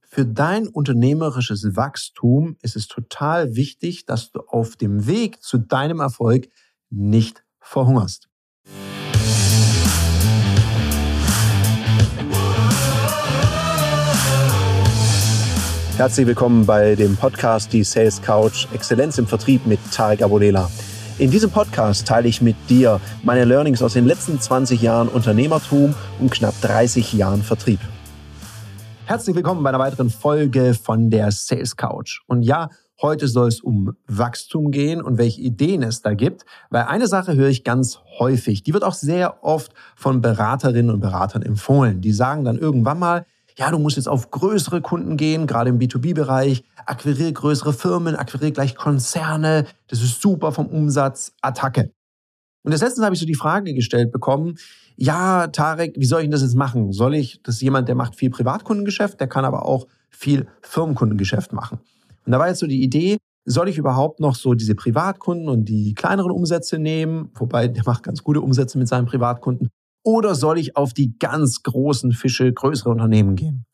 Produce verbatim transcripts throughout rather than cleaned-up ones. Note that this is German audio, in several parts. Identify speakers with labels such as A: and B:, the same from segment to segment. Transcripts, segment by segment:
A: Für dein unternehmerisches Wachstum ist es total wichtig, dass du auf dem Weg zu deinem Erfolg nicht verhungerst. Herzlich willkommen bei dem Podcast Die Sales Couch Exzellenz im Vertrieb mit Tarek Abodela. In diesem Podcast teile ich mit dir meine Learnings aus den letzten zwanzig Jahren Unternehmertum und knapp dreißig Jahren Vertrieb. Herzlich willkommen bei einer weiteren Folge von der Sales Couch. Und ja, heute soll es um Wachstum gehen und welche Ideen es da gibt, weil eine Sache höre ich ganz häufig, die wird auch sehr oft von Beraterinnen und Beratern empfohlen. Die sagen dann irgendwann mal, ja, du musst jetzt auf größere Kunden gehen, gerade im B zwei B-Bereich, akquiriere größere Firmen, akquiriere gleich Konzerne, das ist super vom Umsatz, Attacke. Und das letztens habe ich so die Frage gestellt bekommen, ja, Tarek, wie soll ich denn das jetzt machen? Soll ich, das ist jemand, der macht viel Privatkundengeschäft, der kann aber auch viel Firmenkundengeschäft machen. Und da war jetzt so die Idee, soll ich überhaupt noch so diese Privatkunden und die kleineren Umsätze nehmen, wobei der macht ganz gute Umsätze mit seinen Privatkunden, oder soll ich auf die ganz großen Fische, größere Unternehmen gehen?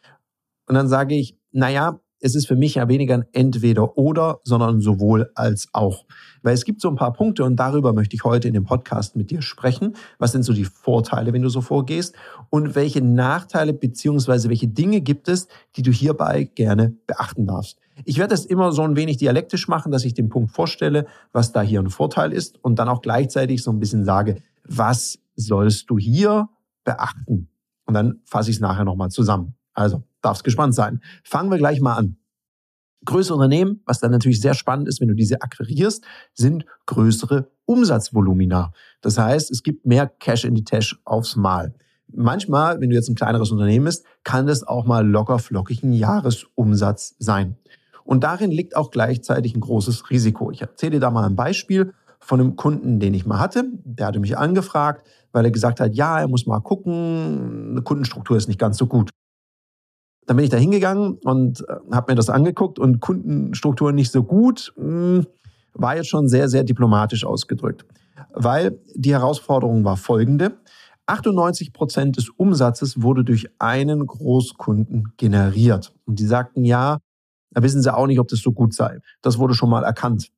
A: Und dann sage ich, naja, es ist für mich ja weniger ein Entweder-Oder, sondern sowohl als auch. Weil es gibt so ein paar Punkte und darüber möchte ich heute in dem Podcast mit dir sprechen. Was sind so die Vorteile, wenn du so vorgehst? Und welche Nachteile bzw. welche Dinge gibt es, die du hierbei gerne beachten darfst? Ich werde das immer so ein wenig dialektisch machen, dass ich den Punkt vorstelle, was da hier ein Vorteil ist und dann auch gleichzeitig so ein bisschen sage, was sollst du hier beachten? Und dann fasse ich es nachher nochmal zusammen. Also, darfst gespannt sein. Fangen wir gleich mal an. Größere Unternehmen, was dann natürlich sehr spannend ist, wenn du diese akquirierst, sind größere Umsatzvolumina. Das heißt, es gibt mehr Cash in die Tasche aufs Mal. Manchmal, wenn du jetzt ein kleineres Unternehmen bist, kann das auch mal locker flockig ein Jahresumsatz sein. Und darin liegt auch gleichzeitig ein großes Risiko. Ich erzähle dir da mal ein Beispiel von einem Kunden, den ich mal hatte. Der hatte mich angefragt, weil er gesagt hat, ja, er muss mal gucken, eine Kundenstruktur ist nicht ganz so gut. Dann bin ich da hingegangen und habe mir das angeguckt und Kundenstruktur nicht so gut, war jetzt schon sehr, sehr diplomatisch ausgedrückt. Weil die Herausforderung war folgende. achtundneunzig Prozent des Umsatzes wurde durch einen Großkunden generiert. Und die sagten, ja, da wissen sie auch nicht, ob das so gut sei. Das wurde schon mal erkannt.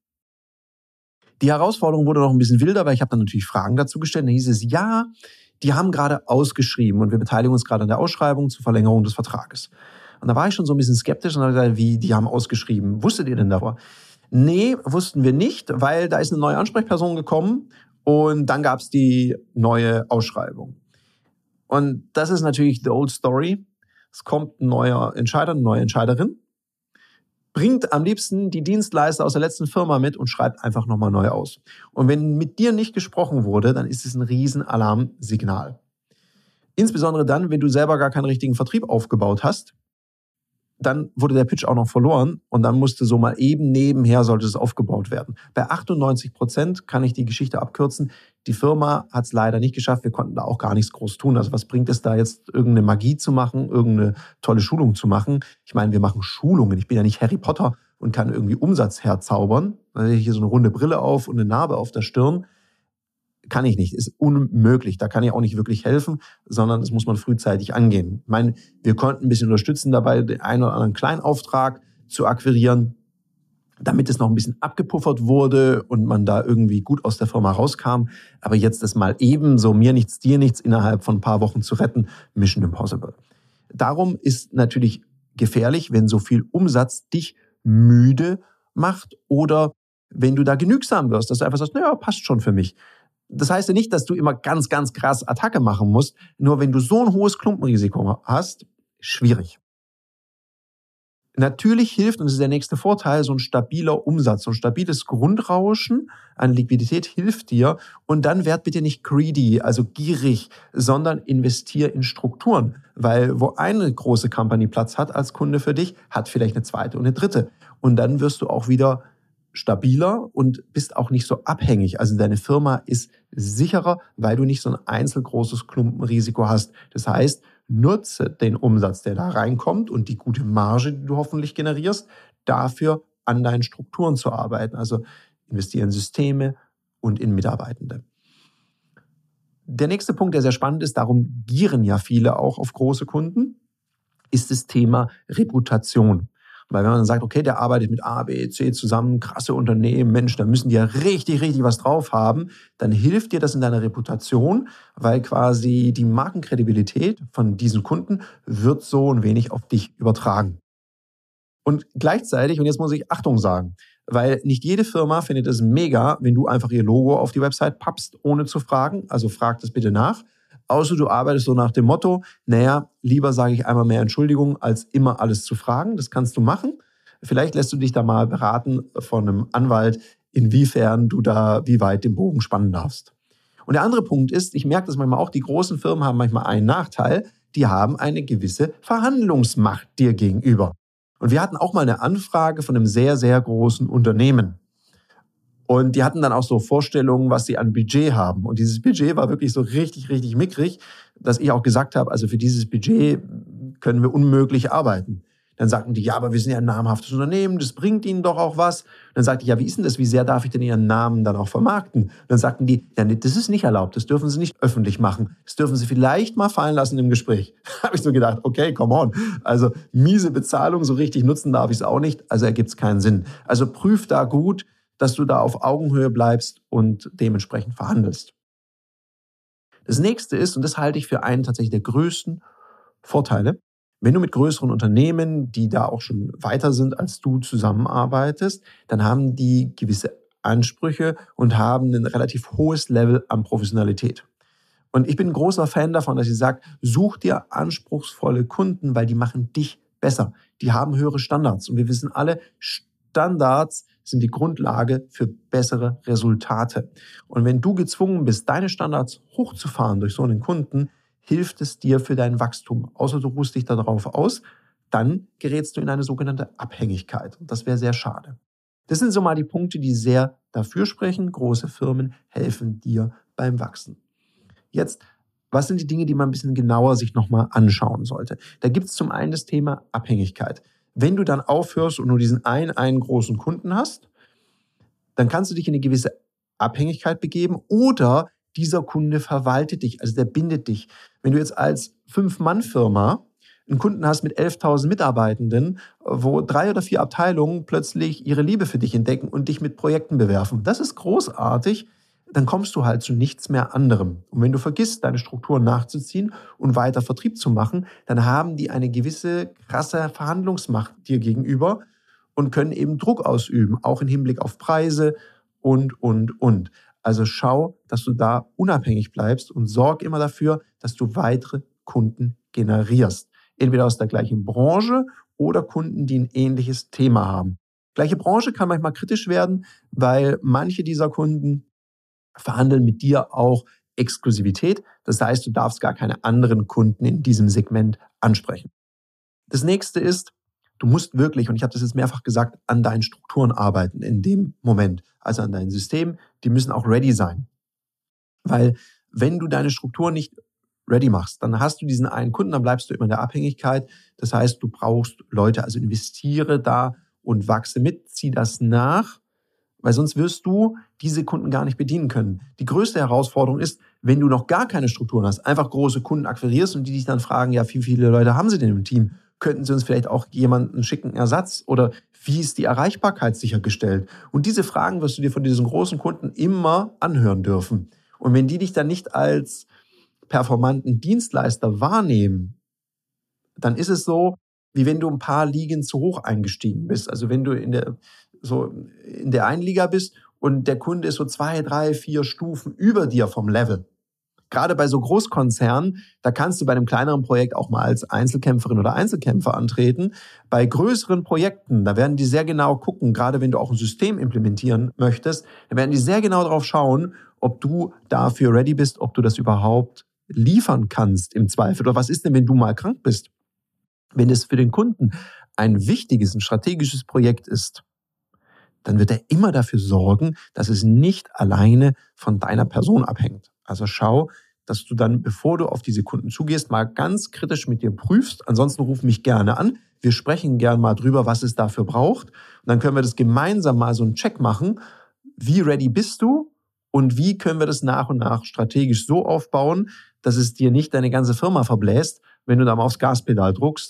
A: Die Herausforderung wurde noch ein bisschen wilder, weil ich habe dann natürlich Fragen dazu gestellt. Da hieß es, ja, die haben gerade ausgeschrieben und wir beteiligen uns gerade an der Ausschreibung zur Verlängerung des Vertrages. Und da war ich schon so ein bisschen skeptisch und habe gesagt, wie, die haben ausgeschrieben. Wusstet ihr denn davor? Nee, wussten wir nicht, weil da ist eine neue Ansprechperson gekommen und dann gab es die neue Ausschreibung. Und das ist natürlich the old story. Es kommt ein neuer Entscheider, eine neue Entscheiderin, bringt am liebsten die Dienstleister aus der letzten Firma mit und schreibt einfach nochmal neu aus. Und wenn mit dir nicht gesprochen wurde, dann ist es ein Riesenalarmsignal. Insbesondere dann, wenn du selber gar keinen richtigen Vertrieb aufgebaut hast, dann wurde der Pitch auch noch verloren und dann musste so mal eben nebenher sollte es aufgebaut werden. Bei achtundneunzig Prozent kann ich die Geschichte abkürzen. Die Firma hat es leider nicht geschafft. Wir konnten da auch gar nichts groß tun. Also was bringt es da jetzt, irgendeine Magie zu machen, irgendeine tolle Schulung zu machen? Ich meine, wir machen Schulungen. Ich bin ja nicht Harry Potter und kann irgendwie Umsatz herzaubern. Da habe ich hier so eine runde Brille auf und eine Narbe auf der Stirn. Kann ich nicht, ist unmöglich. Da kann ich auch nicht wirklich helfen, sondern das muss man frühzeitig angehen. Ich meine, wir konnten ein bisschen unterstützen dabei, den einen oder anderen Kleinauftrag zu akquirieren, damit es noch ein bisschen abgepuffert wurde und man da irgendwie gut aus der Firma rauskam. Aber jetzt das mal eben so mir nichts, dir nichts innerhalb von ein paar Wochen zu retten, Mission Impossible. Darum ist natürlich gefährlich, wenn so viel Umsatz dich müde macht oder wenn du da genügsam wirst, dass du einfach sagst, naja, passt schon für mich. Das heißt ja nicht, dass du immer ganz, ganz krass Attacke machen musst. Nur wenn du so ein hohes Klumpenrisiko hast, schwierig. Natürlich hilft, und das ist der nächste Vorteil, so ein stabiler Umsatz, so ein stabiles Grundrauschen an Liquidität hilft dir. Und dann werd bitte nicht greedy, also gierig, sondern investier in Strukturen. Weil wo eine große Company Platz hat als Kunde für dich, hat vielleicht eine zweite und eine dritte. Und dann wirst du auch wieder stabiler und bist auch nicht so abhängig. Also deine Firma ist sicherer, weil du nicht so ein einzelgroßes Klumpenrisiko hast. Das heißt, nutze den Umsatz, der da reinkommt und die gute Marge, die du hoffentlich generierst, dafür an deinen Strukturen zu arbeiten. Also investiere in Systeme und in Mitarbeitende. Der nächste Punkt, der sehr spannend ist, darum gieren ja viele auch auf große Kunden. ist das Thema Reputation. Weil wenn man dann sagt, okay, der arbeitet mit A, B, C zusammen, krasse Unternehmen, Mensch, da müssen die ja richtig, richtig was drauf haben, dann hilft dir das in deiner Reputation, weil quasi die Markenkredibilität von diesen Kunden wird so ein wenig auf dich übertragen. Und gleichzeitig, und jetzt muss ich Achtung sagen, weil nicht jede Firma findet es mega, wenn du einfach ihr Logo auf die Website pappst, ohne zu fragen, also frag das bitte nach. Außer du arbeitest so nach dem Motto, naja, lieber sage ich einmal mehr Entschuldigung, als immer alles zu fragen. Das kannst du machen. Vielleicht lässt du dich da mal beraten von einem Anwalt, inwiefern du da wie weit den Bogen spannen darfst. Und der andere Punkt ist, ich merke das manchmal auch, die großen Firmen haben manchmal einen Nachteil, die haben eine gewisse Verhandlungsmacht dir gegenüber. Und wir hatten auch mal eine Anfrage von einem sehr, sehr großen Unternehmen. Und die hatten dann auch so Vorstellungen, was sie an Budget haben. Und dieses Budget war wirklich so richtig, richtig mickrig, dass ich auch gesagt habe, also für dieses Budget können wir unmöglich arbeiten. Dann sagten die, ja, aber wir sind ja ein namhaftes Unternehmen, das bringt ihnen doch auch was. Dann sagte ich, ja, wie ist denn das? Wie sehr darf ich denn ihren Namen dann auch vermarkten? Und dann sagten die, ja, nee, das ist nicht erlaubt, das dürfen sie nicht öffentlich machen. Das dürfen sie vielleicht mal fallen lassen im Gespräch. Da habe ich so gedacht, okay, come on. Also miese Bezahlung, so richtig nutzen darf ich es auch nicht, also ergibt es keinen Sinn. Also prüf da gut, dass du da auf Augenhöhe bleibst und dementsprechend verhandelst. Das nächste ist, und das halte ich für einen tatsächlich der größten Vorteile, wenn du mit größeren Unternehmen, die da auch schon weiter sind als du, zusammenarbeitest, dann haben die gewisse Ansprüche und haben ein relativ hohes Level an Professionalität. Und ich bin ein großer Fan davon, dass ich sage, such dir anspruchsvolle Kunden, weil die machen dich besser. Die haben höhere Standards. Und wir wissen alle, Standards sind die Grundlage für bessere Resultate. Und wenn du gezwungen bist, deine Standards hochzufahren durch so einen Kunden, hilft es dir für dein Wachstum. Außer du ruhst dich darauf aus, dann gerätst du in eine sogenannte Abhängigkeit. Und das wäre sehr schade. Das sind so mal die Punkte, die sehr dafür sprechen. Große Firmen helfen dir beim Wachsen. Jetzt, was sind die Dinge, die man ein bisschen genauer sich nochmal anschauen sollte? Da gibt es zum einen das Thema Abhängigkeit. Wenn du dann aufhörst und nur diesen einen, einen großen Kunden hast, dann kannst du dich in eine gewisse Abhängigkeit begeben oder dieser Kunde verwaltet dich, also der bindet dich. Wenn du jetzt als Fünf-Mann-Firma einen Kunden hast mit elftausend Mitarbeitenden, wo drei oder vier Abteilungen plötzlich ihre Liebe für dich entdecken und dich mit Projekten bewerfen, das ist großartig, dann kommst du halt zu nichts mehr anderem. Und wenn du vergisst, deine Strukturen nachzuziehen und weiter Vertrieb zu machen, dann haben die eine gewisse krasse Verhandlungsmacht dir gegenüber und können eben Druck ausüben, auch im Hinblick auf Preise und, und, und. Also schau, dass du da unabhängig bleibst und sorg immer dafür, dass du weitere Kunden generierst. Entweder aus der gleichen Branche oder Kunden, die ein ähnliches Thema haben. Gleiche Branche kann manchmal kritisch werden, weil manche dieser Kunden verhandeln mit dir auch Exklusivität. Das heißt, du darfst gar keine anderen Kunden in diesem Segment ansprechen. Das nächste ist, du musst wirklich, und ich habe das jetzt mehrfach gesagt, an deinen Strukturen arbeiten in dem Moment. Also an deinen Systemen, die müssen auch ready sein. Weil wenn du deine Struktur nicht ready machst, dann hast du diesen einen Kunden, dann bleibst du immer in der Abhängigkeit. Das heißt, du brauchst Leute, also investiere da und wachse mit, zieh das nach, weil sonst wirst du diese Kunden gar nicht bedienen können. Die größte Herausforderung ist, wenn du noch gar keine Strukturen hast, einfach große Kunden akquirierst und die dich dann fragen, ja, wie viele Leute haben sie denn im Team? Könnten sie uns vielleicht auch jemanden schicken Ersatz? Oder wie ist die Erreichbarkeit sichergestellt? Und diese Fragen wirst du dir von diesen großen Kunden immer anhören dürfen. Und wenn die dich dann nicht als performanten Dienstleister wahrnehmen, dann ist es so, wie wenn du ein paar Ligen zu hoch eingestiegen bist. Also wenn du in der, so in der einen Liga bist und der Kunde ist so zwei, drei, vier Stufen über dir vom Level. Gerade bei so Großkonzernen, da kannst du bei einem kleineren Projekt auch mal als Einzelkämpferin oder Einzelkämpfer antreten. Bei größeren Projekten, da werden die sehr genau gucken, gerade wenn du auch ein System implementieren möchtest, da werden die sehr genau darauf schauen, ob du dafür ready bist, ob du das überhaupt liefern kannst im Zweifel. Oder was ist denn, wenn du mal krank bist? Wenn es für den Kunden ein wichtiges, ein strategisches Projekt ist, dann wird er immer dafür sorgen, dass es nicht alleine von deiner Person abhängt. Also schau, dass du dann, bevor du auf diese Kunden zugehst, mal ganz kritisch mit dir prüfst. Ansonsten ruf mich gerne an. Wir sprechen gerne mal drüber, was es dafür braucht. Und dann können wir das gemeinsam mal so einen Check machen. Wie ready bist du? Und wie können wir das nach und nach strategisch so aufbauen, dass es dir nicht deine ganze Firma verbläst, wenn du da mal aufs Gaspedal druckst.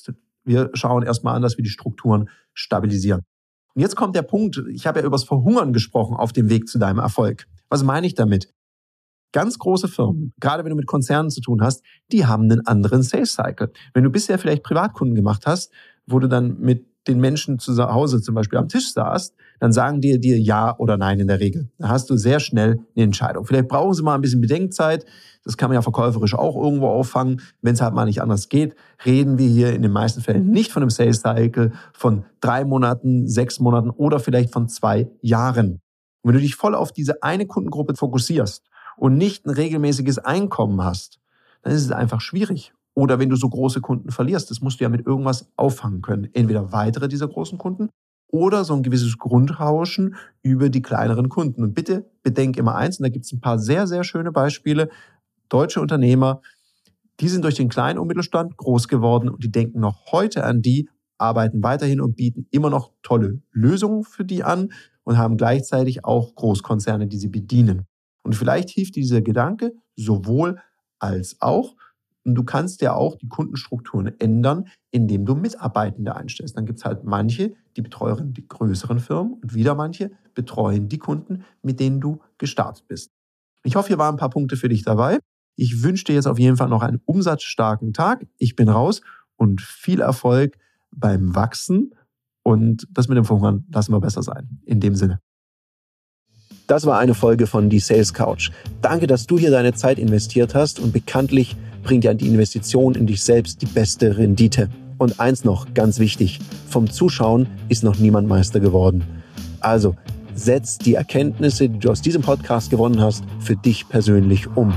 A: Wir schauen erstmal an, dass wir die Strukturen stabilisieren. Und jetzt kommt der Punkt, ich habe ja über das Verhungern gesprochen auf dem Weg zu deinem Erfolg. Was meine ich damit? Ganz große Firmen, gerade wenn du mit Konzernen zu tun hast, die haben einen anderen Sales Cycle. Wenn du bisher vielleicht Privatkunden gemacht hast, wo du dann mit den Menschen zu Hause zum Beispiel am Tisch saßt, dann sagen die dir ja oder nein in der Regel. Da hast du sehr schnell eine Entscheidung. Vielleicht brauchen sie mal ein bisschen Bedenkzeit. Das kann man ja verkäuferisch auch irgendwo auffangen. Wenn es halt mal nicht anders geht, reden wir hier in den meisten Fällen nicht von einem Sales Cycle von drei Monaten, sechs Monaten oder vielleicht von zwei Jahren. Und wenn du dich voll auf diese eine Kundengruppe fokussierst und nicht ein regelmäßiges Einkommen hast, dann ist es einfach schwierig. Oder wenn du so große Kunden verlierst, das musst du ja mit irgendwas auffangen können. Entweder weitere dieser großen Kunden oder so ein gewisses Grundrauschen über die kleineren Kunden. Und bitte bedenk immer eins, und da gibt es ein paar sehr, sehr schöne Beispiele. Deutsche Unternehmer, die sind durch den Klein- und Mittelstand groß geworden und die denken noch heute an die, arbeiten weiterhin und bieten immer noch tolle Lösungen für die an und haben gleichzeitig auch Großkonzerne, die sie bedienen. Und vielleicht hilft dieser Gedanke sowohl als auch. Und du kannst ja auch die Kundenstrukturen ändern, indem du Mitarbeitende einstellst. Dann gibt es halt manche, die betreuen die größeren Firmen und wieder manche betreuen die Kunden, mit denen du gestartet bist. Ich hoffe, hier waren ein paar Punkte für dich dabei. Ich wünsche dir jetzt auf jeden Fall noch einen umsatzstarken Tag. Ich bin raus und viel Erfolg beim Wachsen. Und das mit dem Verhungern lassen wir besser sein. In dem Sinne. Das war eine Folge von Die Sales Couch. Danke, dass du hier deine Zeit investiert hast und bekanntlich bringt ja die Investition in dich selbst die beste Rendite. Und eins noch, ganz wichtig, vom Zuschauen ist noch niemand Meister geworden. Also, setz die Erkenntnisse, die du aus diesem Podcast gewonnen hast, für dich persönlich um.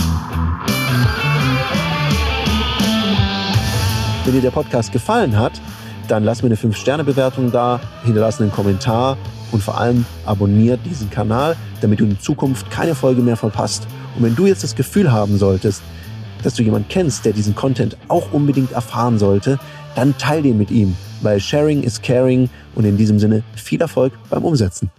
A: Wenn dir der Podcast gefallen hat, dann lass mir eine fünf Sterne Bewertung da, hinterlass einen Kommentar und vor allem abonniert diesen Kanal, damit du in Zukunft keine Folge mehr verpasst. Und wenn du jetzt das Gefühl haben solltest, dass du jemanden kennst, der diesen Content auch unbedingt erfahren sollte, dann teil den mit ihm, weil Sharing is Caring und in diesem Sinne viel Erfolg beim Umsetzen.